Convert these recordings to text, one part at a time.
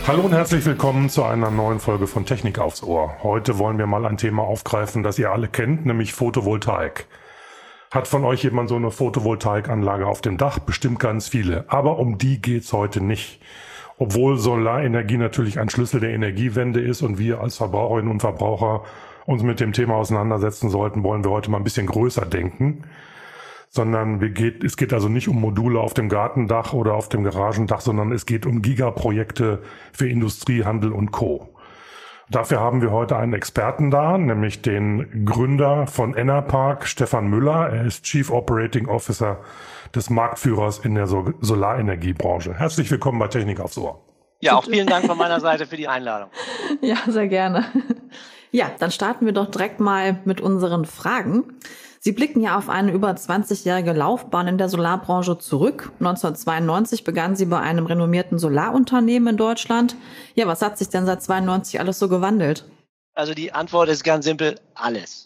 Hallo und herzlich willkommen zu einer neuen Folge von Technik aufs Ohr. Heute wollen wir mal ein Thema aufgreifen, das ihr alle kennt, nämlich Photovoltaik. Hat von euch jemand so eine Photovoltaikanlage auf dem Dach? Bestimmt ganz viele. Aber um die geht's heute nicht. Obwohl Solarenergie natürlich ein Schlüssel der Energiewende ist und wir als Verbraucherinnen und Verbraucher uns mit dem Thema auseinandersetzen sollten, wollen wir heute mal ein bisschen größer denken. Sondern es geht also nicht um Module auf dem Gartendach oder auf dem Garagendach, sondern es geht um Gigaprojekte für Industrie, Handel und Co. Dafür haben wir heute einen Experten da, nämlich den Gründer von Enerpark, Stefan Müller. Er ist Chief Operating Officer des Marktführers in der Solarenergiebranche. Herzlich willkommen bei Technik aufs Ohr. Ja, auch vielen Dank von meiner Seite für die Einladung. Ja, sehr gerne. Ja, dann starten wir doch direkt mal mit unseren Fragen. Sie blicken ja auf eine über 20-jährige Laufbahn in der Solarbranche zurück. 1992 begannen Sie bei einem renommierten Solarunternehmen in Deutschland. Ja, was hat sich denn seit 92 alles so gewandelt? Also die Antwort ist ganz simpel, alles.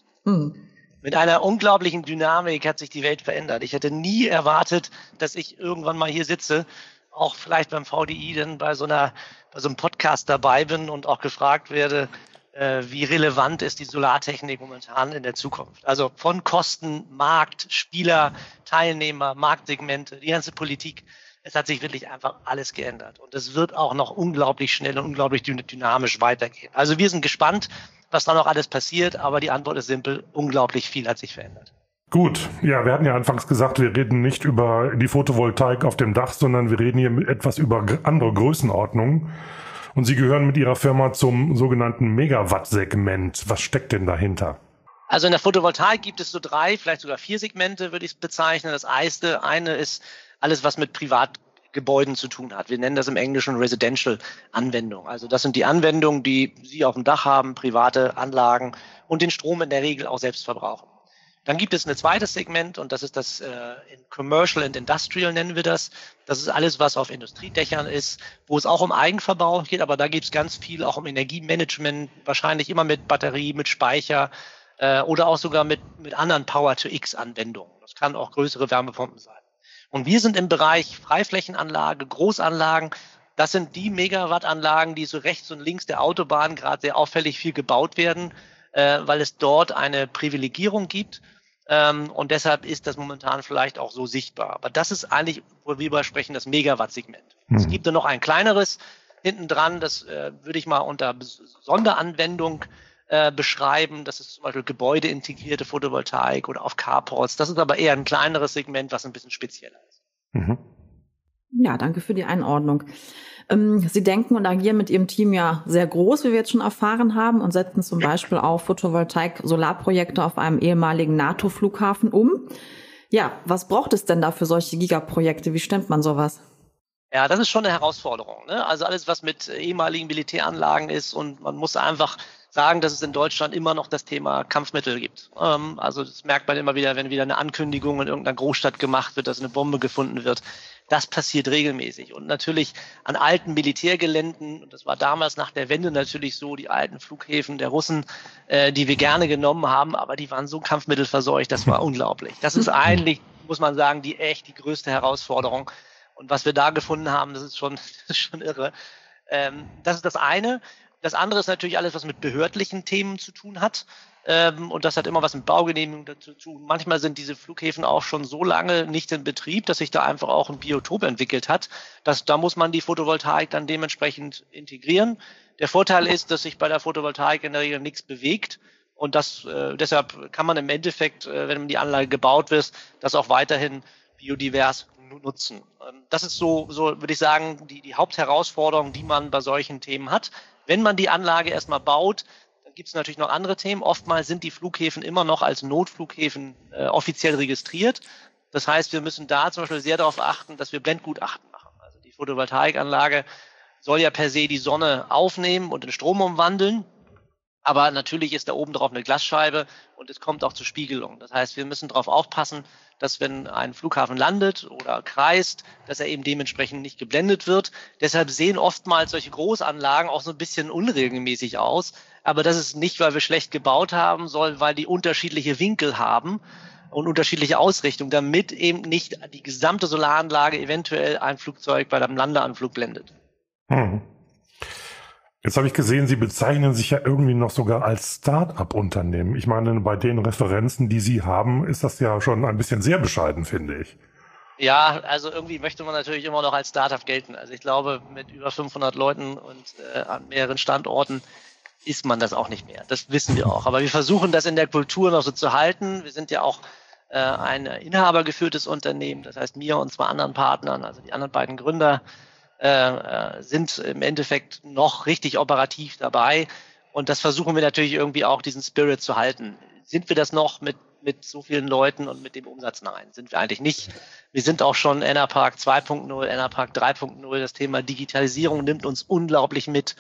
Mit einer unglaublichen Dynamik hat sich die Welt verändert. Ich hätte nie erwartet, dass ich irgendwann mal hier sitze, auch vielleicht beim VDI, dann bei so einem Podcast dabei bin und auch gefragt werde, wie relevant ist die Solartechnik momentan in der Zukunft. Also von Kosten, Markt, Spieler, Teilnehmer, Marktsegmente, die ganze Politik. Es hat sich wirklich einfach alles geändert. Und es wird auch noch unglaublich schnell und unglaublich dynamisch weitergehen. Also wir sind gespannt, was da noch alles passiert. Aber die Antwort ist simpel, unglaublich viel hat sich verändert. Gut, ja, wir hatten ja anfangs gesagt, wir reden nicht über die Photovoltaik auf dem Dach, sondern wir reden hier etwas über andere Größenordnungen. Und Sie gehören mit Ihrer Firma zum sogenannten Megawatt-Segment. Was steckt denn dahinter? Also in der Photovoltaik gibt es so 3, vielleicht sogar 4 Segmente, würde ich es bezeichnen. Das eine ist alles, was mit Privatgebäuden zu tun hat. Wir nennen das im Englischen Residential-Anwendung. Also das sind die Anwendungen, die Sie auf dem Dach haben, private Anlagen und den Strom in der Regel auch selbst verbrauchen. Dann gibt es ein zweites Segment und das ist das in Commercial and Industrial nennen wir das. Das ist alles, was auf Industriedächern ist, wo es auch um Eigenverbrauch geht, aber da geht es ganz viel auch um Energiemanagement, wahrscheinlich immer mit Batterie, mit Speicher oder auch sogar mit anderen Power-to-X-Anwendungen. Das kann auch größere Wärmepumpen sein. Und wir sind im Bereich Freiflächenanlage, Großanlagen. Das sind die Megawattanlagen, die so rechts und links der Autobahn gerade sehr auffällig viel gebaut werden, weil es dort eine Privilegierung gibt. Und deshalb ist das momentan vielleicht auch so sichtbar. Aber das ist eigentlich, wo wir über sprechen, das Megawatt-Segment. Es gibt dann noch ein kleineres hinten dran, das würde ich mal unter Sonderanwendung beschreiben. Das ist zum Beispiel gebäudeintegrierte Photovoltaik oder auf Carports. Das ist aber eher ein kleineres Segment, was ein bisschen spezieller ist. Ja, danke für die Einordnung. Sie denken und agieren mit Ihrem Team ja sehr groß, wie wir jetzt schon erfahren haben, und setzen zum Beispiel auch Photovoltaik-Solarprojekte auf einem ehemaligen NATO-Flughafen um. Ja, was braucht es denn da für solche Gigaprojekte? Wie stemmt man sowas? Ja, das ist schon eine Herausforderung, ne? Also alles, was mit ehemaligen Militäranlagen ist, und man muss einfach sagen, dass es in Deutschland immer noch das Thema Kampfmittel gibt. Also das merkt man immer wieder, wenn wieder eine Ankündigung in irgendeiner Großstadt gemacht wird, dass eine Bombe gefunden wird. Das passiert regelmäßig. Und natürlich an alten Militärgeländen, und das war damals nach der Wende natürlich so, die alten Flughäfen der Russen, die wir gerne genommen haben, aber die waren so kampfmittelverseucht, das war unglaublich. Das ist eigentlich, muss man sagen, die größte Herausforderung. Und was wir da gefunden haben, das ist schon irre. Das ist das eine. Das andere ist natürlich alles, was mit behördlichen Themen zu tun hat. Und das hat immer was mit Baugenehmigung dazu zu tun. Manchmal sind diese Flughäfen auch schon so lange nicht in Betrieb, dass sich da einfach auch ein Biotop entwickelt hat. Da muss man die Photovoltaik dann dementsprechend integrieren. Der Vorteil ist, dass sich bei der Photovoltaik in der Regel nichts bewegt. Und deshalb kann man im Endeffekt, wenn die Anlage gebaut wird, das auch weiterhin biodivers nutzen. Das ist so würde ich sagen, die Hauptherausforderung, die man bei solchen Themen hat. Wenn man die Anlage erstmal baut, dann gibt es natürlich noch andere Themen. Oftmals sind die Flughäfen immer noch als Notflughäfen offiziell registriert. Das heißt, wir müssen da zum Beispiel sehr darauf achten, dass wir Blendgutachten machen. Also die Photovoltaikanlage soll ja per se die Sonne aufnehmen und in Strom umwandeln. Aber natürlich ist da oben drauf eine Glasscheibe und es kommt auch zur Spiegelung. Das heißt, wir müssen darauf aufpassen, dass wenn ein Flughafen landet oder kreist, dass er eben dementsprechend nicht geblendet wird. Deshalb sehen oftmals solche Großanlagen auch so ein bisschen unregelmäßig aus. Aber das ist nicht, weil wir schlecht gebaut haben, sondern weil die unterschiedliche Winkel haben und unterschiedliche Ausrichtung, damit eben nicht die gesamte Solaranlage eventuell ein Flugzeug bei einem Landeanflug blendet. Jetzt habe ich gesehen, Sie bezeichnen sich ja irgendwie noch sogar als Start-up-Unternehmen. Ich meine, bei den Referenzen, die Sie haben, ist das ja schon ein bisschen sehr bescheiden, finde ich. Ja, also irgendwie möchte man natürlich immer noch als Startup gelten. Also ich glaube, mit über 500 Leuten und an mehreren Standorten ist man das auch nicht mehr. Das wissen wir auch. Aber wir versuchen das in der Kultur noch so zu halten. Wir sind ja auch ein inhabergeführtes Unternehmen. Das heißt, mir und zwei anderen Partnern, also die anderen beiden Gründer, sind im Endeffekt noch richtig operativ dabei. Und das versuchen wir natürlich irgendwie auch, diesen Spirit zu halten. Sind wir das noch mit so vielen Leuten und mit dem Umsatz? Nein, sind wir eigentlich nicht. Wir sind auch schon Enerpark 2.0, Enerpark 3.0. Das Thema Digitalisierung nimmt uns unglaublich mit.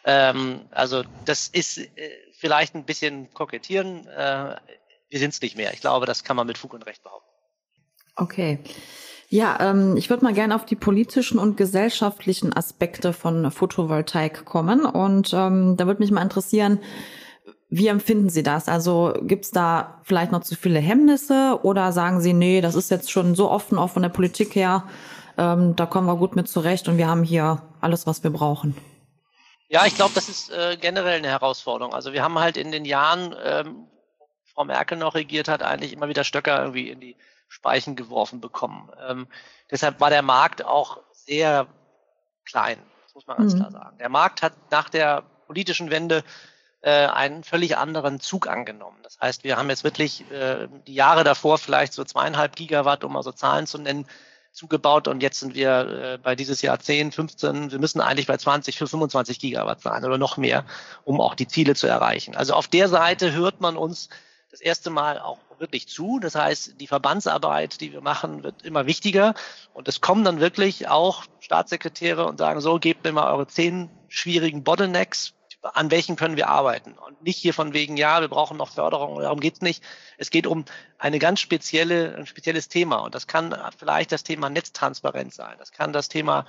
Also das ist vielleicht ein bisschen kokettieren. Wir sind es nicht mehr. Ich glaube, das kann man mit Fug und Recht behaupten. Okay. Ja, ich würde mal gerne auf die politischen und gesellschaftlichen Aspekte von Photovoltaik kommen. Und da würde mich mal interessieren, wie empfinden Sie das? Also gibt's da vielleicht noch zu viele Hemmnisse oder sagen Sie, nee, das ist jetzt schon so offen, auch von der Politik her, da kommen wir gut mit zurecht und wir haben hier alles, was wir brauchen? Ja, ich glaube, das ist generell eine Herausforderung. Also wir haben halt in den Jahren, Frau Merkel noch regiert hat, eigentlich immer wieder Stöcker irgendwie in die Speichen geworfen bekommen. Deshalb war der Markt auch sehr klein, das muss man ganz klar sagen. Der Markt hat nach der politischen Wende einen völlig anderen Zug angenommen. Das heißt, wir haben jetzt wirklich die Jahre davor vielleicht so 2,5 Gigawatt, um mal so Zahlen zu nennen, zugebaut und jetzt sind wir bei dieses Jahr 10, 15, wir müssen eigentlich bei 20 für 25 Gigawatt sein oder noch mehr, um auch die Ziele zu erreichen. Also auf der Seite hört man uns das erste Mal auch wirklich zu. Das heißt, die Verbandsarbeit, die wir machen, wird immer wichtiger. Und es kommen dann wirklich auch Staatssekretäre und sagen, so, gebt mir mal eure 10 schwierigen Bottlenecks, an welchen können wir arbeiten. Und nicht hier von wegen, ja, wir brauchen noch Förderung, darum geht's nicht. Es geht um ein spezielles Thema. Und das kann vielleicht das Thema Netztransparenz sein. Das kann das Thema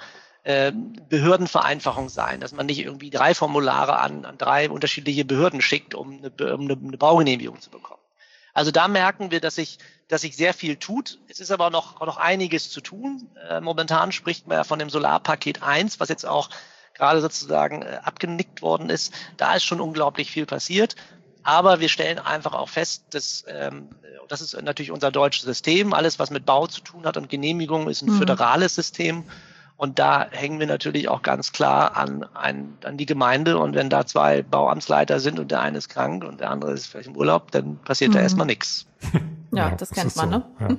Behördenvereinfachung sein, dass man nicht irgendwie 3 Formulare an 3 unterschiedliche Behörden schickt, um eine Baugenehmigung zu bekommen. Also da merken wir, dass sich sehr viel tut. Es ist aber noch einiges zu tun. Momentan spricht man ja von dem Solarpaket 1, was jetzt auch gerade sozusagen abgenickt worden ist. Da ist schon unglaublich viel passiert. Aber wir stellen einfach auch fest, dass das ist natürlich unser deutsches System. Alles, was mit Bau zu tun hat und Genehmigung, ist ein föderales System. Und da hängen wir natürlich auch ganz klar an die Gemeinde. Und wenn da 2 Bauamtsleiter sind und der eine ist krank und der andere ist vielleicht im Urlaub, dann passiert da erstmal nichts. Ja, das kennt man, ne? Ja.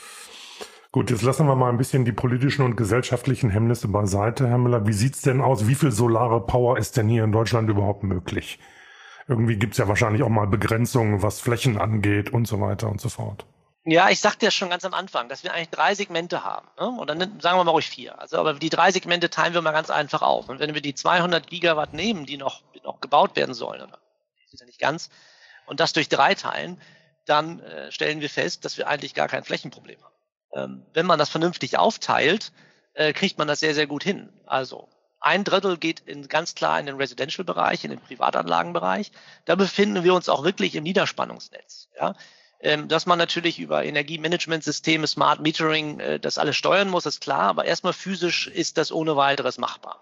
Gut, jetzt lassen wir mal ein bisschen die politischen und gesellschaftlichen Hemmnisse beiseite, Herr Müller. Wie sieht's denn aus? Wie viel solare Power ist denn hier in Deutschland überhaupt möglich? Irgendwie gibt's ja wahrscheinlich auch mal Begrenzungen, was Flächen angeht und so weiter und so fort. Ja, ich sagte ja schon ganz am Anfang, dass wir eigentlich 3 Segmente haben. Ne? Und dann sagen wir mal ruhig 4. Also, aber die 3 Segmente teilen wir mal ganz einfach auf. Und wenn wir die 200 Gigawatt nehmen, die noch gebaut werden sollen, oder das ist ja nicht ganz, und das durch 3 teilen, dann stellen wir fest, dass wir eigentlich gar kein Flächenproblem haben. Wenn man das vernünftig aufteilt, kriegt man das sehr, sehr gut hin. Also 1/3 geht ganz klar in den Residential-Bereich, in den Privatanlagenbereich. Da befinden wir uns auch wirklich im Niederspannungsnetz. Ja? Dass man natürlich über Energiemanagementsysteme, Smart Metering das alles steuern muss, ist klar, aber erstmal physisch ist das ohne weiteres machbar.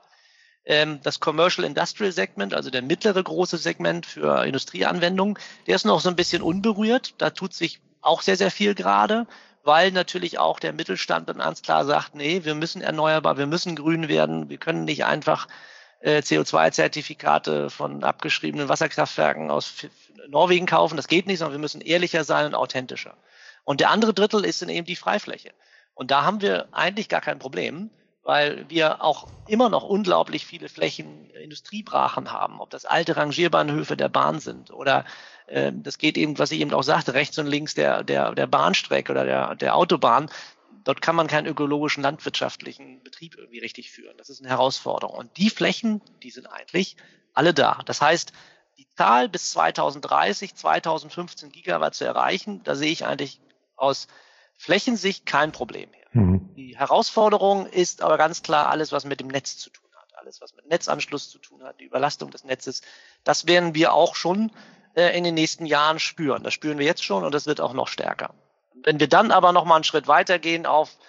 Das Commercial Industrial Segment, also der mittlere große Segment für Industrieanwendungen, der ist noch so ein bisschen unberührt. Da tut sich auch sehr, sehr viel gerade, weil natürlich auch der Mittelstand dann ganz klar sagt, nee, wir müssen erneuerbar, wir müssen grün werden, wir können nicht einfach CO2-Zertifikate von abgeschriebenen Wasserkraftwerken aus Norwegen kaufen, das geht nicht, sondern wir müssen ehrlicher sein und authentischer. Und der andere Drittel ist dann eben die Freifläche. Und da haben wir eigentlich gar kein Problem, weil wir auch immer noch unglaublich viele Flächen Industriebrachen haben, ob das alte Rangierbahnhöfe der Bahn sind oder das geht eben, was ich eben auch sagte, rechts und links der Bahnstrecke oder der Autobahn. Dort kann man keinen ökologischen landwirtschaftlichen Betrieb irgendwie richtig führen. Das ist eine Herausforderung. Und die Flächen, die sind eigentlich alle da. Das heißt, die Zahl bis 2030, 2015 Gigawatt zu erreichen, da sehe ich eigentlich aus Flächensicht kein Problem mehr. Die Herausforderung ist aber ganz klar alles, was mit dem Netz zu tun hat, alles, was mit Netzanschluss zu tun hat, die Überlastung des Netzes. Das werden wir auch schon in den nächsten Jahren spüren. Das spüren wir jetzt schon und das wird auch noch stärker. Wenn wir dann aber noch mal einen Schritt weitergehen auf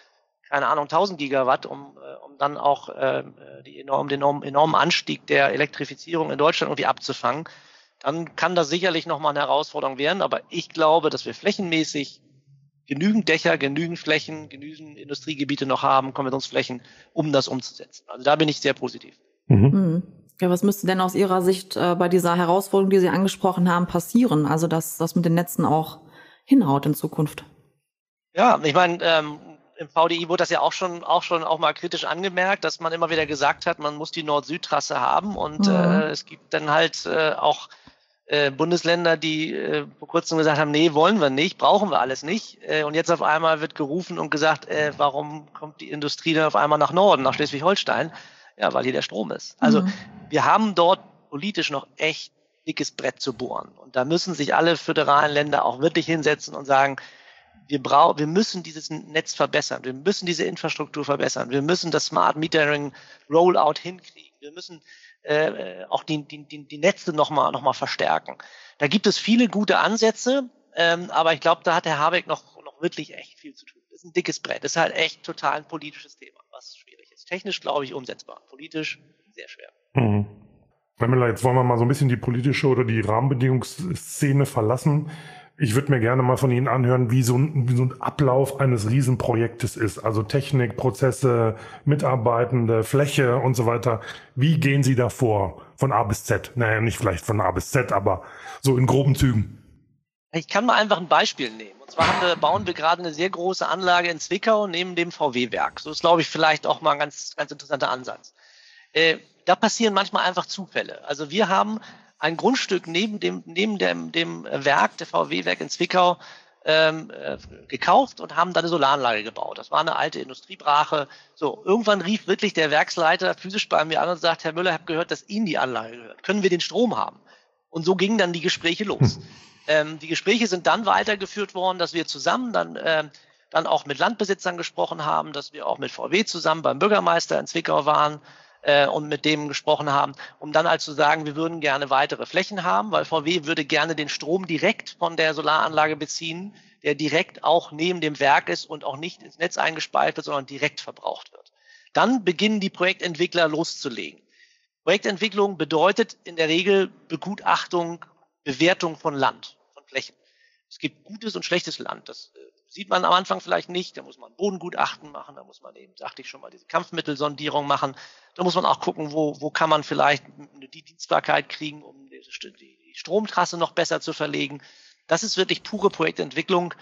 keine Ahnung, 1000 Gigawatt, um dann auch den enormen Anstieg der Elektrifizierung in Deutschland irgendwie abzufangen, dann kann das sicherlich nochmal eine Herausforderung werden. Aber ich glaube, dass wir flächenmäßig genügend Dächer, genügend Flächen, genügend Industriegebiete noch haben, Konversionsflächen, um das umzusetzen. Also da bin ich sehr positiv. Mhm. Ja, was müsste denn aus Ihrer Sicht bei dieser Herausforderung, die Sie angesprochen haben, passieren? Also dass das mit den Netzen auch hinhaut in Zukunft. Ja, ich meine, im VDI wurde das ja auch mal kritisch angemerkt, dass man immer wieder gesagt hat, man muss die Nord-Süd-Trasse haben und es gibt dann halt auch Bundesländer, die vor kurzem gesagt haben, nee, wollen wir nicht, brauchen wir alles nicht. Und jetzt auf einmal wird gerufen und gesagt, warum kommt die Industrie dann auf einmal nach Norden, nach Schleswig-Holstein? Ja, weil hier der Strom ist. Also wir haben dort politisch noch echt dickes Brett zu bohren. Und da müssen sich alle föderalen Länder auch wirklich hinsetzen und sagen, wir müssen dieses Netz verbessern, wir müssen diese Infrastruktur verbessern, wir müssen das Smart Metering Rollout hinkriegen, wir müssen auch die Netze noch mal verstärken. Da gibt es viele gute Ansätze, aber ich glaube, da hat Herr Habeck noch wirklich echt viel zu tun. Das ist ein dickes Brett, das ist halt echt total ein politisches Thema, was schwierig ist. Technisch, glaube ich, umsetzbar, politisch sehr schwer. Mhm. Herr Müller, jetzt wollen wir mal so ein bisschen die politische oder die Rahmenbedingungsszene verlassen. Ich würde mir gerne mal von Ihnen anhören, wie so ein Ablauf eines Riesenprojektes ist. Also Technik, Prozesse, Mitarbeitende, Fläche und so weiter. Wie gehen Sie da vor? Von A bis Z? Naja, nicht vielleicht von A bis Z, aber so in groben Zügen. Ich kann mal einfach ein Beispiel nehmen. Und zwar bauen wir gerade eine sehr große Anlage in Zwickau neben dem VW-Werk. So ist, glaube ich, vielleicht auch mal ein ganz, ganz interessanter Ansatz. Da passieren manchmal einfach Zufälle. Also wir haben ein Grundstück neben dem Werk, der VW-Werk in Zwickau, gekauft und haben dann eine Solaranlage gebaut. Das war eine alte Industriebrache. So, irgendwann rief wirklich der Werksleiter physisch bei mir an und sagt, Herr Müller, ich habe gehört, dass Ihnen die Anlage gehört. Können wir den Strom haben? Und so gingen dann die Gespräche los. Die Gespräche sind dann weitergeführt worden, dass wir zusammen dann auch mit Landbesitzern gesprochen haben, dass wir auch mit VW zusammen beim Bürgermeister in Zwickau waren, und mit dem gesprochen haben, um dann halt zu sagen, wir würden gerne weitere Flächen haben, weil VW würde gerne den Strom direkt von der Solaranlage beziehen, der direkt auch neben dem Werk ist und auch nicht ins Netz eingespeist wird, sondern direkt verbraucht wird. Dann beginnen die Projektentwickler loszulegen. Projektentwicklung bedeutet in der Regel Begutachtung, Bewertung von Land, von Flächen. Es gibt gutes und schlechtes Land. Das sieht man am Anfang vielleicht nicht. Da muss man Bodengutachten machen. Da muss man eben, sagte ich schon mal, diese Kampfmittelsondierung machen. Da muss man auch gucken, wo kann man vielleicht die Dienstbarkeit kriegen, um die Stromtrasse noch besser zu verlegen. Das ist wirklich pure Projektentwicklung,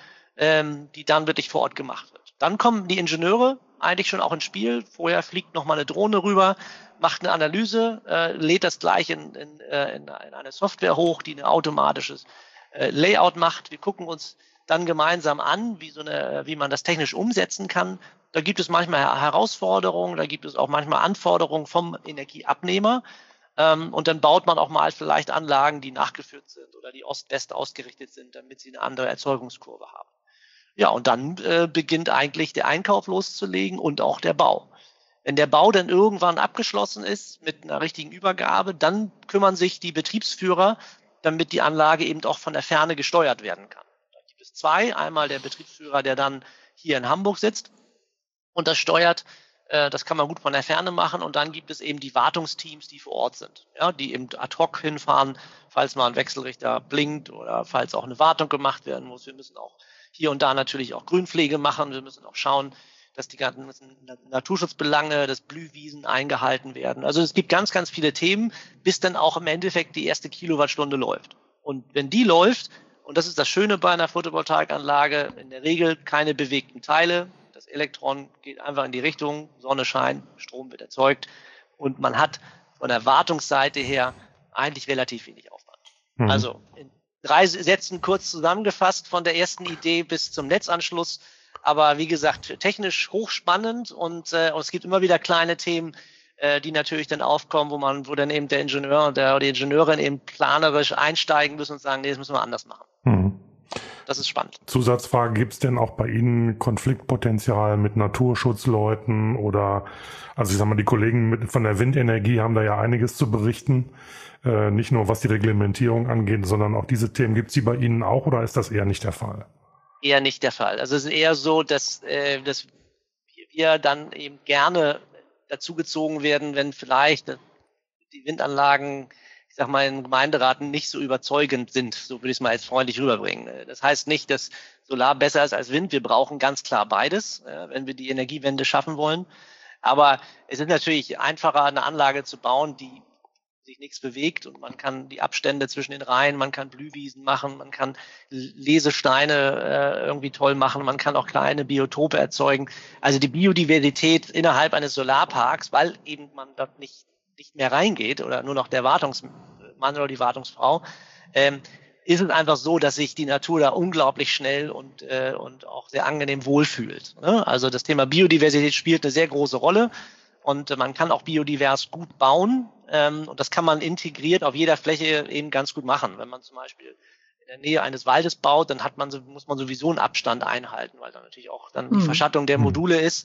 die dann wirklich vor Ort gemacht wird. Dann kommen die Ingenieure eigentlich schon auch ins Spiel. Vorher fliegt noch mal eine Drohne rüber, macht eine Analyse, lädt das gleich in eine Software hoch, die ein automatisches Layout macht. Wir gucken uns dann gemeinsam an, wie man das technisch umsetzen kann. Da gibt es manchmal Herausforderungen, da gibt es auch manchmal Anforderungen vom Energieabnehmer. Und dann baut man auch mal vielleicht Anlagen, die nachgeführt sind oder die Ost-West ausgerichtet sind, damit sie eine andere Erzeugungskurve haben. Ja, und dann beginnt eigentlich der Einkauf loszulegen und auch der Bau. Wenn der Bau dann irgendwann abgeschlossen ist mit einer richtigen Übergabe, dann kümmern sich die Betriebsführer, damit die Anlage eben auch von der Ferne gesteuert werden kann. Da gibt es zwei. Einmal der Betriebsführer, der dann hier in Hamburg sitzt und das steuert. Das kann man gut von der Ferne machen. Und dann gibt es eben die Wartungsteams, die vor Ort sind, ja, die eben ad hoc hinfahren, falls mal ein Wechselrichter blinkt oder falls auch eine Wartung gemacht werden muss. Wir müssen auch hier und da natürlich auch Grünpflege machen. Wir müssen auch schauen, dass die ganzen Naturschutzbelange, dass Blühwiesen eingehalten werden. Also es gibt ganz, ganz viele Themen, bis dann auch im Endeffekt die erste Kilowattstunde läuft. Und wenn die läuft, und das ist das Schöne bei einer Photovoltaikanlage, in der Regel keine bewegten Teile. Das Elektron geht einfach in die Richtung, Sonne scheint, Strom wird erzeugt. Und man hat von der Wartungsseite her eigentlich relativ wenig Aufwand. Also in 3 Sätzen kurz zusammengefasst, von der ersten Idee bis zum Netzanschluss. Aber wie gesagt, technisch hochspannend und es gibt immer wieder kleine Themen, die natürlich dann aufkommen, wo dann eben der Ingenieur oder die Ingenieurin eben planerisch einsteigen müssen und sagen, nee, das müssen wir anders machen. Das ist spannend. Zusatzfrage, gibt es denn auch bei Ihnen Konfliktpotenzial mit Naturschutzleuten oder, also ich sag mal, die Kollegen von der Windenergie haben da ja einiges zu berichten, nicht nur was die Reglementierung angeht, sondern auch diese Themen. Gibt es die bei Ihnen auch oder ist das eher nicht der Fall? Eher nicht der Fall. Also es ist eher so, dass wir dann eben gerne dazugezogen werden, wenn vielleicht die Windanlagen, ich sag mal, in Gemeinderaten nicht so überzeugend sind. So würde ich es mal jetzt freundlich rüberbringen. Das heißt nicht, dass Solar besser ist als Wind. Wir brauchen ganz klar beides, wenn wir die Energiewende schaffen wollen. Aber es ist natürlich einfacher, eine Anlage zu bauen, die sich nichts bewegt, und man kann die Abstände zwischen den Reihen, man kann Blühwiesen machen, man kann Lesesteine irgendwie toll machen, man kann auch kleine Biotope erzeugen. Also die Biodiversität innerhalb eines Solarparks, weil eben man dort nicht mehr reingeht oder nur noch der Wartungsmann oder die Wartungsfrau, ist es einfach so, dass sich die Natur da unglaublich schnell und auch sehr angenehm wohlfühlt. Ne? Also das Thema Biodiversität spielt eine sehr große Rolle. Und man kann auch biodivers gut bauen. Und das kann man integriert auf jeder Fläche eben ganz gut machen. Wenn man zum Beispiel in der Nähe eines Waldes baut, dann muss man sowieso einen Abstand einhalten, weil da natürlich auch dann die Verschattung der Module ist.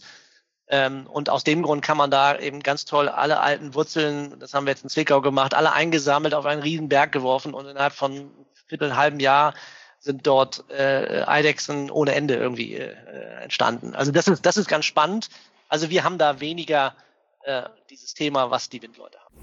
Und aus dem Grund kann man da eben ganz toll alle alten Wurzeln, das haben wir jetzt in Zwickau gemacht, alle eingesammelt, auf einen riesen Berg geworfen, und innerhalb von halben Jahr sind dort Eidechsen ohne Ende irgendwie entstanden. Also das ist ganz spannend. Also wir haben da weniger dieses Thema, was die Windleute haben.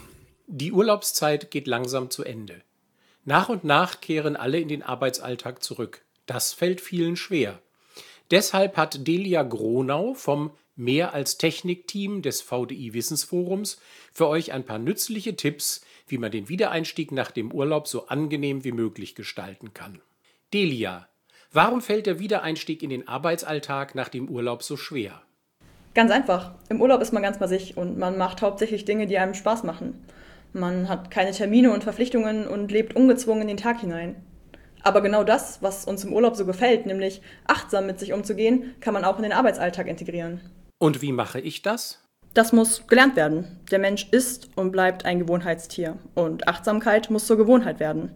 Die Urlaubszeit geht langsam zu Ende. Nach und nach kehren alle in den Arbeitsalltag zurück. Das fällt vielen schwer. Deshalb hat Delia Gronau vom Mehr als Technik-Team des VDI Wissensforums für euch ein paar nützliche Tipps, wie man den Wiedereinstieg nach dem Urlaub so angenehm wie möglich gestalten kann. Delia, warum fällt der Wiedereinstieg in den Arbeitsalltag nach dem Urlaub so schwer? Ganz einfach. Im Urlaub ist man ganz bei sich und man macht hauptsächlich Dinge, die einem Spaß machen. Man hat keine Termine und Verpflichtungen und lebt ungezwungen in den Tag hinein. Aber genau das, was uns im Urlaub so gefällt, nämlich achtsam mit sich umzugehen, kann man auch in den Arbeitsalltag integrieren. Und wie mache ich das? Das muss gelernt werden. Der Mensch ist und bleibt ein Gewohnheitstier. Und Achtsamkeit muss zur Gewohnheit werden.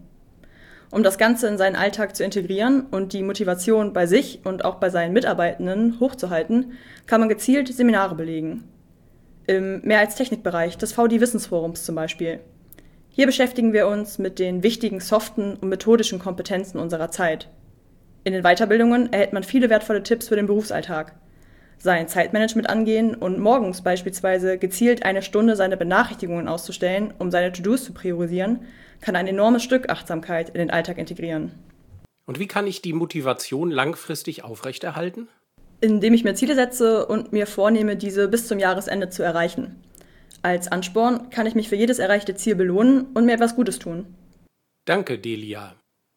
Um das Ganze in seinen Alltag zu integrieren und die Motivation bei sich und auch bei seinen Mitarbeitenden hochzuhalten, kann man gezielt Seminare belegen. Im Mehr als Technikbereich des VDI Wissensforums zum Beispiel. Hier beschäftigen wir uns mit den wichtigen soften und methodischen Kompetenzen unserer Zeit. In den Weiterbildungen erhält man viele wertvolle Tipps für den Berufsalltag. Sein Zeitmanagement angehen und morgens beispielsweise gezielt eine Stunde seine Benachrichtigungen auszustellen, um seine To-Dos zu priorisieren, kann ein enormes Stück Achtsamkeit in den Alltag integrieren. Und wie kann ich die Motivation langfristig aufrechterhalten? Indem ich mir Ziele setze und mir vornehme, diese bis zum Jahresende zu erreichen. Als Ansporn kann ich mich für jedes erreichte Ziel belohnen und mir etwas Gutes tun. Danke, Delia.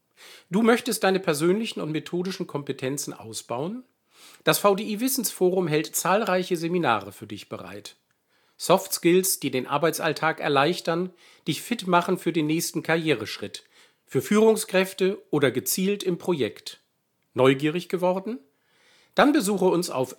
Du möchtest deine persönlichen und methodischen Kompetenzen ausbauen? Das VDI Wissensforum hält zahlreiche Seminare für dich bereit. Soft Skills, die den Arbeitsalltag erleichtern, dich fit machen für den nächsten Karriereschritt, für Führungskräfte oder gezielt im Projekt. Neugierig geworden? Dann besuche uns auf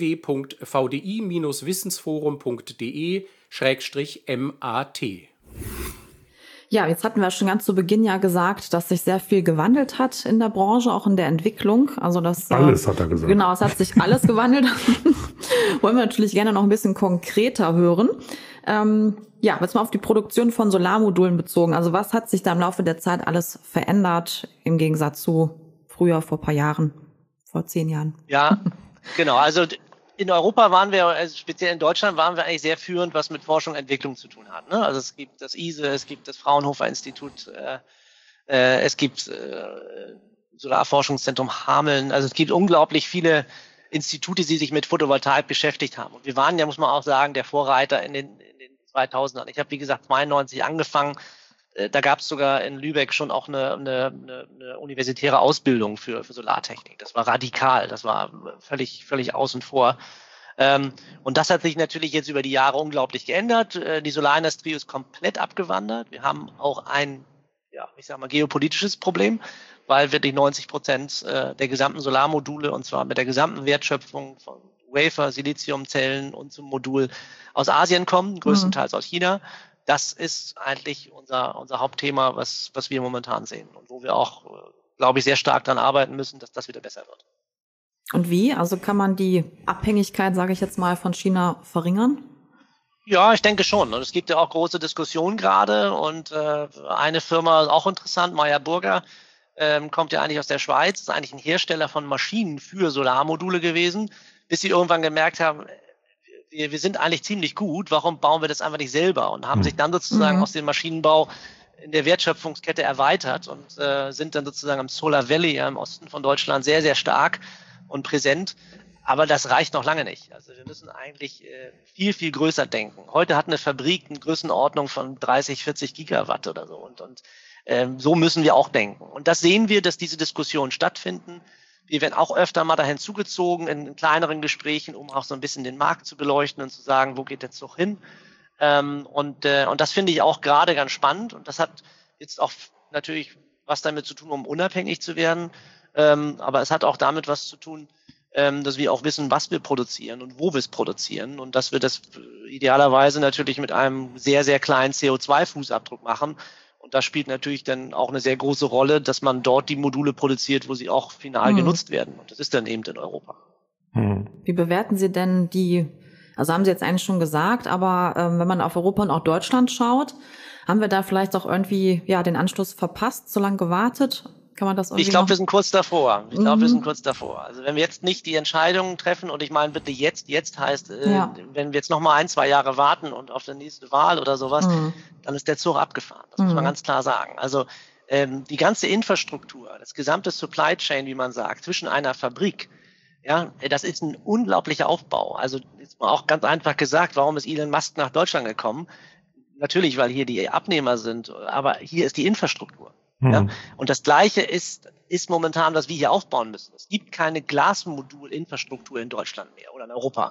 www.vdi-wissensforum.de/MAT. Ja, jetzt hatten wir schon ganz zu Beginn ja gesagt, dass sich sehr viel gewandelt hat in der Branche, auch in der Entwicklung. Also das alles hat er gesagt. Genau, es hat sich alles gewandelt. Wollen wir natürlich gerne noch ein bisschen konkreter hören. Ja, jetzt mal auf die Produktion von Solarmodulen bezogen. Also was hat sich da im Laufe der Zeit alles verändert im Gegensatz zu früher, vor ein paar Jahren, vor 10 Jahren? Ja, genau. Also in Europa waren wir, also speziell in Deutschland, waren wir eigentlich sehr führend, was mit Forschung und Entwicklung zu tun hat. Ne? Also es gibt das ISE, es gibt das Fraunhofer Institut, es gibt Solarforschungszentrum Hameln. Also es gibt unglaublich viele Institute, die sich mit Photovoltaik beschäftigt haben. Und wir waren ja, muss man auch sagen, der Vorreiter in den 2000ern. Ich habe, wie gesagt, 92 angefangen. Da gab es sogar in Lübeck schon auch eine universitäre Ausbildung für Solartechnik. Das war radikal, das war völlig außen vor. Und das hat sich natürlich jetzt über die Jahre unglaublich geändert. Die Solarindustrie ist komplett abgewandert. Wir haben auch ein, ja, ich sag mal, geopolitisches Problem, weil wirklich 90% der gesamten Solarmodule, und zwar mit der gesamten Wertschöpfung von Wafer, Siliziumzellen und zum Modul aus Asien kommen, größtenteils aus China. Das ist eigentlich unser Hauptthema, was wir momentan sehen und wo wir auch, glaube ich, sehr stark daran arbeiten müssen, dass das wieder besser wird. Und wie? Also kann man die Abhängigkeit, sage ich jetzt mal, von China verringern? Ja, ich denke schon. Und es gibt ja auch große Diskussionen gerade. Und eine Firma, auch interessant, Meyer Burger, kommt ja eigentlich aus der Schweiz, ist eigentlich ein Hersteller von Maschinen für Solarmodule gewesen. bis sie irgendwann gemerkt haben, wir sind eigentlich ziemlich gut, warum bauen wir das einfach nicht selber? Und haben sich dann sozusagen aus dem Maschinenbau in der Wertschöpfungskette erweitert und sind dann sozusagen am Solar Valley im Osten von Deutschland sehr, sehr stark und präsent. Aber das reicht noch lange nicht. Also wir müssen eigentlich viel, viel größer denken. Heute hat eine Fabrik eine Größenordnung von 30, 40 Gigawatt oder so. Und so müssen wir auch denken. Und das sehen wir, dass diese Diskussionen stattfinden. Wir werden auch öfter mal dahin zugezogen in kleineren Gesprächen, um auch so ein bisschen den Markt zu beleuchten und zu sagen, wo geht der Zug hin? Und das finde ich auch gerade ganz spannend. Und das hat jetzt auch natürlich was damit zu tun, um unabhängig zu werden. Aber es hat auch damit was zu tun, dass wir auch wissen, was wir produzieren und wo wir es produzieren. Und dass wir das idealerweise natürlich mit einem sehr, sehr kleinen CO2-Fußabdruck machen. Und das spielt natürlich dann auch eine sehr große Rolle, dass man dort die Module produziert, wo sie auch final genutzt werden. Und das ist dann eben in Europa. Wie bewerten Sie denn also haben Sie jetzt eigentlich schon gesagt, aber wenn man auf Europa und auch Deutschland schaut, haben wir da vielleicht auch irgendwie den Anschluss verpasst, so lange gewartet? Kann man das irgendwie Ich glaube, wir sind kurz davor. Also wenn wir jetzt nicht die Entscheidungen treffen, und ich meine bitte jetzt heißt, wenn wir jetzt noch mal 1-2 Jahre warten und auf die nächste Wahl oder sowas, dann ist der Zug abgefahren. Das muss man ganz klar sagen. Also die ganze Infrastruktur, das gesamte Supply Chain, wie man sagt, zwischen einer Fabrik, das ist ein unglaublicher Aufbau. Also jetzt mal auch ganz einfach gesagt, warum ist Elon Musk nach Deutschland gekommen? Natürlich, weil hier die Abnehmer sind, aber hier ist die Infrastruktur. Ja? Und das Gleiche ist momentan, was wir hier aufbauen müssen. Es gibt keine Glasmodul-Infrastruktur in Deutschland mehr oder in Europa.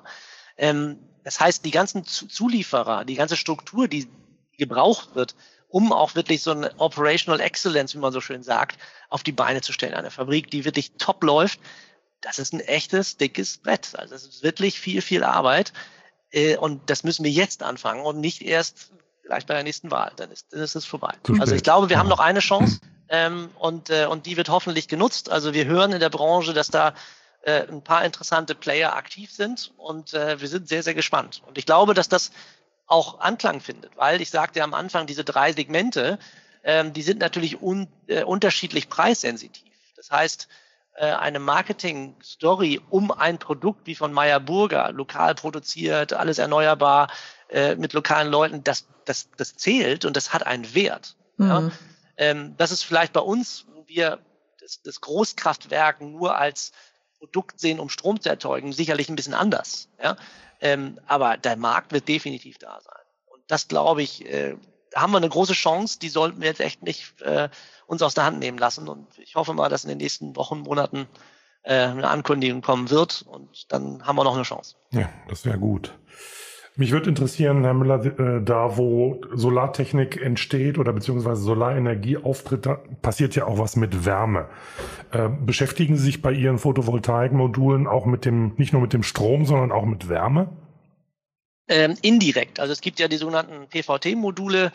Das heißt, die ganzen Zulieferer, die ganze Struktur, die gebraucht wird, um auch wirklich so eine Operational Excellence, wie man so schön sagt, auf die Beine zu stellen. Eine Fabrik, die wirklich top läuft, das ist ein echtes, dickes Brett. Also das ist wirklich viel, viel Arbeit. Und das müssen wir jetzt anfangen und nicht erst vielleicht bei der nächsten Wahl, dann ist es vorbei. Also ich glaube, wir haben noch eine Chance und die wird hoffentlich genutzt. Also wir hören in der Branche, dass da ein paar interessante Player aktiv sind und wir sind sehr, sehr gespannt. Und ich glaube, dass das auch Anklang findet, weil ich sagte am Anfang, diese 3 Segmente, die sind natürlich unterschiedlich preissensitiv. Das heißt, eine Marketing-Story um ein Produkt wie von Meyer Burger, lokal produziert, alles erneuerbar, mit lokalen Leuten, das zählt und das hat einen Wert. Ja? Das ist vielleicht bei uns, wo wir das Großkraftwerk nur als Produkt sehen, um Strom zu erzeugen, sicherlich ein bisschen anders. Ja? Aber der Markt wird definitiv da sein. Und das, glaube ich, da haben wir eine große Chance, die sollten wir jetzt echt nicht uns aus der Hand nehmen lassen. Und ich hoffe mal, dass in den nächsten Wochen, Monaten eine Ankündigung kommen wird und dann haben wir noch eine Chance. Ja, das wäre gut. Mich würde interessieren, Herr Müller, da wo Solartechnik entsteht oder beziehungsweise Solarenergie auftritt, da passiert ja auch was mit Wärme. Beschäftigen Sie sich bei Ihren Photovoltaikmodulen auch nicht nur mit dem Strom, sondern auch mit Wärme? Indirekt. Also es gibt ja die sogenannten PVT-Module,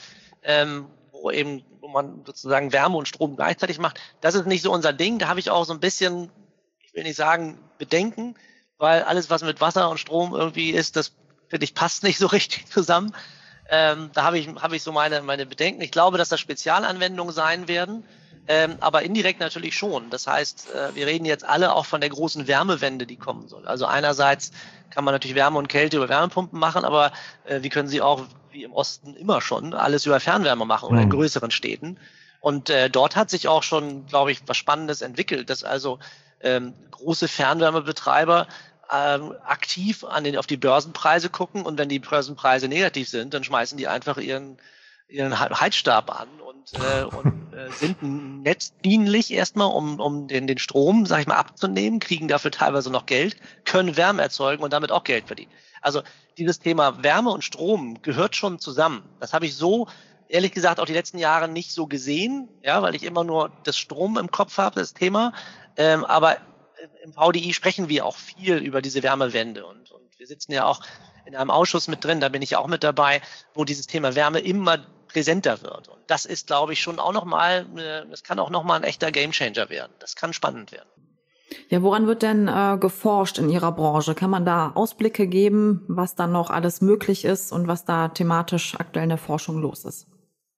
wo man sozusagen Wärme und Strom gleichzeitig macht. Das ist nicht so unser Ding. Da habe ich auch so ein bisschen, ich will nicht sagen Bedenken, weil alles, was mit Wasser und Strom irgendwie ist, das finde ich, passt nicht so richtig zusammen. Da habe ich so meine Bedenken. Ich glaube, dass das Spezialanwendungen sein werden, aber indirekt natürlich schon. Das heißt, wir reden jetzt alle auch von der großen Wärmewende, die kommen soll. Also einerseits kann man natürlich Wärme und Kälte über Wärmepumpen machen, aber wir können sie auch, wie im Osten immer schon, alles über Fernwärme machen oder in größeren Städten. Und dort hat sich auch schon, glaube ich, was Spannendes entwickelt, dass also große Fernwärmebetreiber aktiv auf die Börsenpreise gucken und wenn die Börsenpreise negativ sind, dann schmeißen die einfach ihren Heizstab an und sind netzdienlich erstmal, um den Strom, sag ich mal, abzunehmen, kriegen dafür teilweise noch Geld, können Wärme erzeugen und damit auch Geld verdienen. Also dieses Thema Wärme und Strom gehört schon zusammen. Das habe ich so, ehrlich gesagt, auch die letzten Jahre nicht so gesehen, ja, weil ich immer nur das Strom im Kopf habe, das Thema. Aber im VDI sprechen wir auch viel über diese Wärmewende und wir sitzen ja auch in einem Ausschuss mit drin, da bin ich ja auch mit dabei, wo dieses Thema Wärme immer präsenter wird. Und das ist, glaube ich, schon auch nochmal, das kann auch nochmal ein echter Gamechanger werden. Das kann spannend werden. Ja, woran wird denn geforscht in Ihrer Branche? Kann man da Ausblicke geben, was da noch alles möglich ist und was da thematisch aktuell in der Forschung los ist?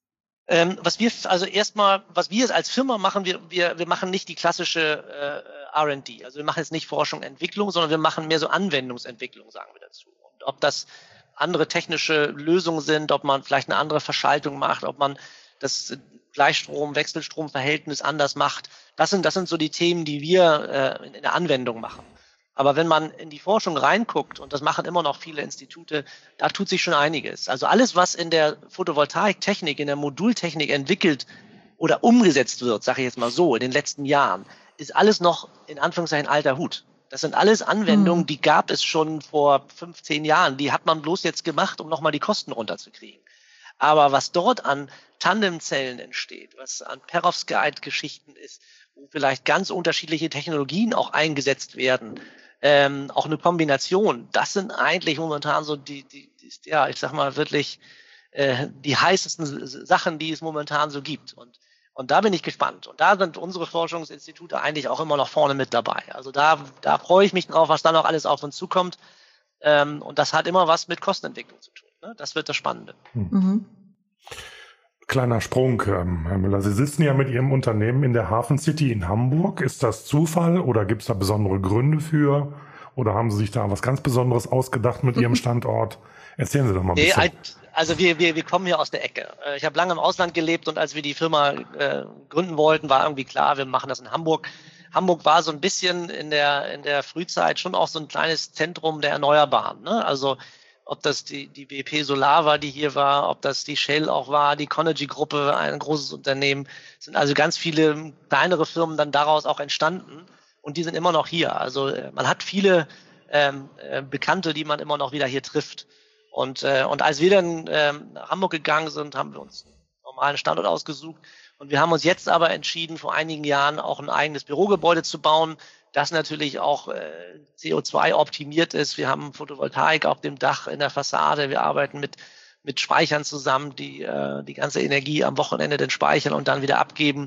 Was wir als Firma machen, wir machen nicht die klassische R&D. Also wir machen jetzt nicht Forschung und Entwicklung, sondern wir machen mehr so Anwendungsentwicklung, sagen wir dazu. Und ob das andere technische Lösungen sind, ob man vielleicht eine andere Verschaltung macht, ob man das Gleichstrom-Wechselstrom-Verhältnis anders macht, das sind so die Themen, die wir in der Anwendung machen. Aber wenn man in die Forschung reinguckt, und das machen immer noch viele Institute, da tut sich schon einiges. Also alles, was in der Photovoltaiktechnik, in der Modultechnik entwickelt oder umgesetzt wird, sage ich jetzt mal so, in den letzten Jahren, ist alles noch in Anführungszeichen alter Hut. Das sind alles Anwendungen, die gab es schon vor 15 Jahren. Die hat man bloß jetzt gemacht, um nochmal die Kosten runterzukriegen. Aber was dort an Tandemzellen entsteht, was an Perovskite-Geschichten ist, wo vielleicht ganz unterschiedliche Technologien auch eingesetzt werden, auch eine Kombination, das sind eigentlich momentan so ich sag mal wirklich die heißesten Sachen, die es momentan so gibt. Und da bin ich gespannt. Und da sind unsere Forschungsinstitute eigentlich auch immer noch vorne mit dabei. Also da freue ich mich drauf, was da noch alles auf uns zukommt. Und das hat immer was mit Kostenentwicklung zu tun. Ne? Das wird das Spannende. Kleiner Sprung, Herr Müller. Sie sitzen ja mit Ihrem Unternehmen in der Hafen City in Hamburg. Ist das Zufall oder gibt es da besondere Gründe für? Oder haben Sie sich da was ganz Besonderes ausgedacht mit Ihrem Standort? Erzählen Sie doch mal ein bisschen. Also wir kommen hier aus der Ecke. Ich habe lange im Ausland gelebt und als wir die Firma gründen wollten, war irgendwie klar, wir machen das in Hamburg. Hamburg war so ein bisschen in der Frühzeit schon auch so ein kleines Zentrum der Erneuerbaren. Ne? Also ob das die BP Solar war, die hier war, ob das die Shell auch war, die Conergy-Gruppe, ein großes Unternehmen, sind also ganz viele kleinere Firmen dann daraus auch entstanden und die sind immer noch hier. Also man hat viele Bekannte, die man immer noch wieder hier trifft. Und als wir dann nach Hamburg gegangen sind, haben wir uns einen normalen Standort ausgesucht und wir haben uns jetzt aber entschieden, vor einigen Jahren auch ein eigenes Bürogebäude zu bauen, das natürlich auch CO2 optimiert ist. Wir haben Photovoltaik auf dem Dach, in der Fassade. Wir arbeiten mit Speichern zusammen, die die ganze Energie am Wochenende dann speichern und dann wieder abgeben.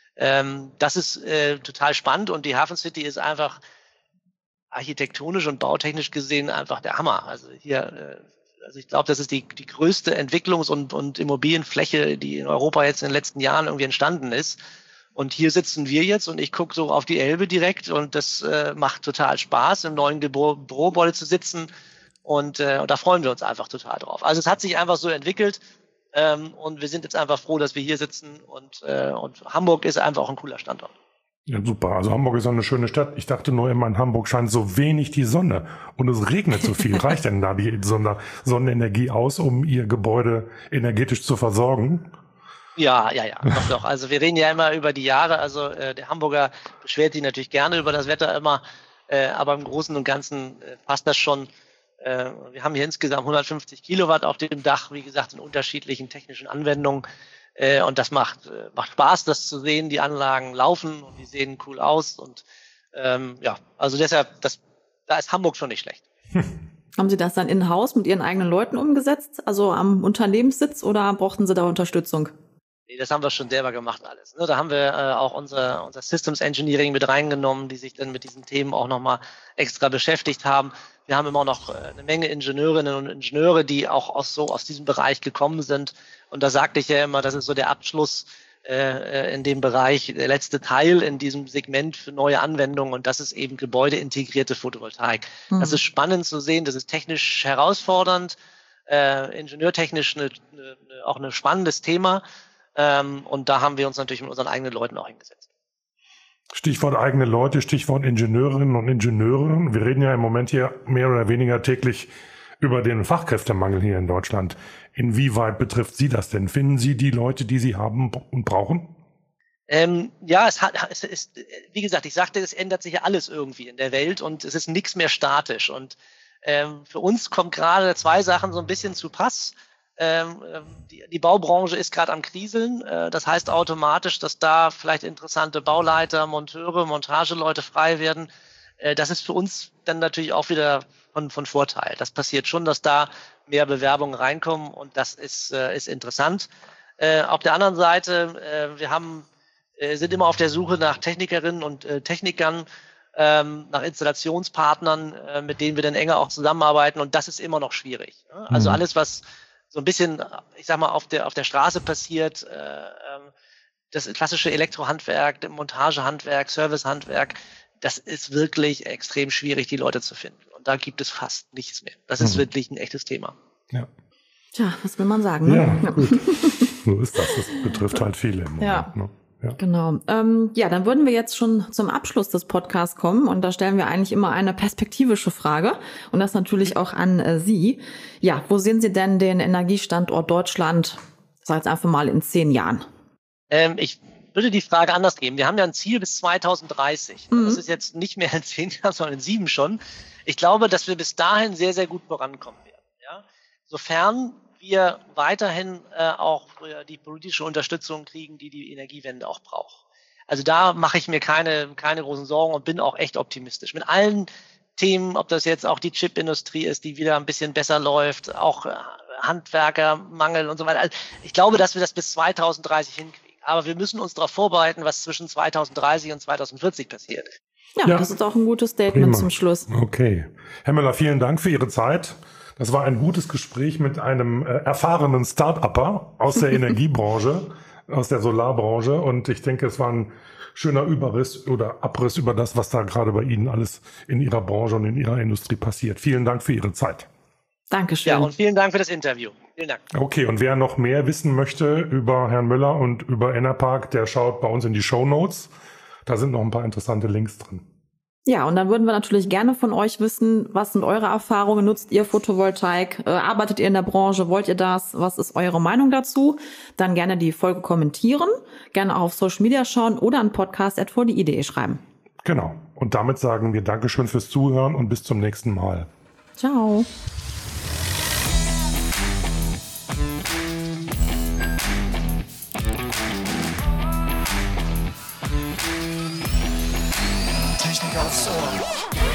Das ist total spannend und die Hafen City ist einfach architektonisch und bautechnisch gesehen einfach der Hammer. Also hier, ich glaube, das ist die größte Entwicklungs- und Immobilienfläche, die in Europa jetzt in den letzten Jahren irgendwie entstanden ist. Und hier sitzen wir jetzt und ich gucke so auf die Elbe direkt und das macht total Spaß, im neuen Bürogebäude zu sitzen und da freuen wir uns einfach total drauf. Also es hat sich einfach so entwickelt und wir sind jetzt einfach froh, dass wir hier sitzen und Hamburg ist einfach auch ein cooler Standort. Ja, super. Also Hamburg ist auch eine schöne Stadt. Ich dachte nur immer, in Hamburg scheint so wenig die Sonne und es regnet so viel. Reicht denn da die Sonnenenergie aus, um Ihr Gebäude energetisch zu versorgen? Ja, doch. Also wir reden ja immer über die Jahre. Also der Hamburger beschwert sich natürlich gerne über das Wetter immer, aber im Großen und Ganzen passt das schon. Wir haben hier insgesamt 150 Kilowatt auf dem Dach, wie gesagt, in unterschiedlichen technischen Anwendungen. Und das macht Spaß, das zu sehen. Die Anlagen laufen und die sehen cool aus. Und also deshalb, da ist Hamburg schon nicht schlecht. Haben Sie das dann in-house mit Ihren eigenen Leuten umgesetzt, also am Unternehmenssitz, oder brauchten Sie da Unterstützung? Nee, das haben wir schon selber gemacht alles. Da haben wir auch unser Systems Engineering mit reingenommen, die sich dann mit diesen Themen auch nochmal extra beschäftigt haben. Wir haben immer noch eine Menge Ingenieurinnen und Ingenieure, die auch aus diesem Bereich gekommen sind. Und da sagte ich ja immer, das ist so der Abschluss in dem Bereich, der letzte Teil in diesem Segment für neue Anwendungen. Und das ist eben gebäudeintegrierte Photovoltaik. Das ist spannend zu sehen, das ist technisch herausfordernd, ingenieurtechnisch auch ein spannendes Thema. Und da haben wir uns natürlich mit unseren eigenen Leuten auch hingesetzt. Stichwort eigene Leute, Stichwort Ingenieurinnen und Ingenieure. Wir reden ja im Moment hier mehr oder weniger täglich über den Fachkräftemangel hier in Deutschland. Inwieweit betrifft Sie das denn? Finden Sie die Leute, die Sie haben und brauchen? Es ist, wie gesagt, ich sagte, es ändert sich ja alles irgendwie in der Welt und es ist nichts mehr statisch. Und für uns kommt gerade 2 Sachen so ein bisschen zu Pass. Die Baubranche ist gerade am Kriseln. Das heißt automatisch, dass da vielleicht interessante Bauleiter, Monteure, Montageleute frei werden. Das ist für uns dann natürlich auch wieder von Vorteil. Das passiert schon, dass da mehr Bewerbungen reinkommen und das ist interessant. Auf der anderen Seite, wir sind immer auf der Suche nach Technikerinnen und Technikern, nach Installationspartnern, mit denen wir dann enger auch zusammenarbeiten und das ist immer noch schwierig. Also alles, was so ein bisschen, ich sag mal, auf der Straße passiert, das klassische Elektrohandwerk, Montagehandwerk, Servicehandwerk, das ist wirklich extrem schwierig, die Leute zu finden. Und da gibt es fast nichts mehr. Das ist wirklich ein echtes Thema. Ja. Tja, was will man sagen? Ne? Ja, gut. So ist das. Das betrifft halt viele im Moment. Ja. Ne? Ja. Genau. Ja, dann würden wir jetzt schon zum Abschluss des Podcasts kommen und da stellen wir eigentlich immer eine perspektivische Frage und das natürlich auch an Sie. Ja, wo sehen Sie denn den Energiestandort Deutschland, sag jetzt einfach mal in 10 Jahren? Ich würde die Frage anders geben. Wir haben ja ein Ziel bis 2030. Das ist jetzt nicht mehr in 10 Jahren, sondern in 7 schon. Ich glaube, dass wir bis dahin sehr, sehr gut vorankommen werden. Ja? Sofern wir weiterhin auch die politische Unterstützung kriegen, die Energiewende auch braucht. Also da mache ich mir keine großen Sorgen und bin auch echt optimistisch. Mit allen Themen, ob das jetzt auch die Chipindustrie ist, die wieder ein bisschen besser läuft, auch Handwerkermangel und so weiter. Also ich glaube, dass wir das bis 2030 hinkriegen. Aber wir müssen uns darauf vorbereiten, was zwischen 2030 und 2040 passiert. Ja, das ist auch ein gutes Statement prima. Zum Schluss. Okay. Herr Müller, vielen Dank für Ihre Zeit. Das war ein gutes Gespräch mit einem erfahrenen Start-Upper aus der Energiebranche, aus der Solarbranche. Und ich denke, es war ein schöner Überriss oder Abriss über das, was da gerade bei Ihnen alles in Ihrer Branche und in Ihrer Industrie passiert. Vielen Dank für Ihre Zeit. Dankeschön. Ja, und vielen Dank für das Interview. Vielen Dank. Okay, und wer noch mehr wissen möchte über Herrn Müller und über Enerpark, der schaut bei uns in die Shownotes. Da sind noch ein paar interessante Links drin. Ja, und dann würden wir natürlich gerne von euch wissen, was sind eure Erfahrungen? Nutzt ihr Photovoltaik? Arbeitet ihr in der Branche? Wollt ihr das? Was ist eure Meinung dazu? Dann gerne die Folge kommentieren, gerne auch auf Social Media schauen oder an podcast@4die.de schreiben. Genau. Und damit sagen wir Dankeschön fürs Zuhören und bis zum nächsten Mal. Ciao. Technik aufs Ohr.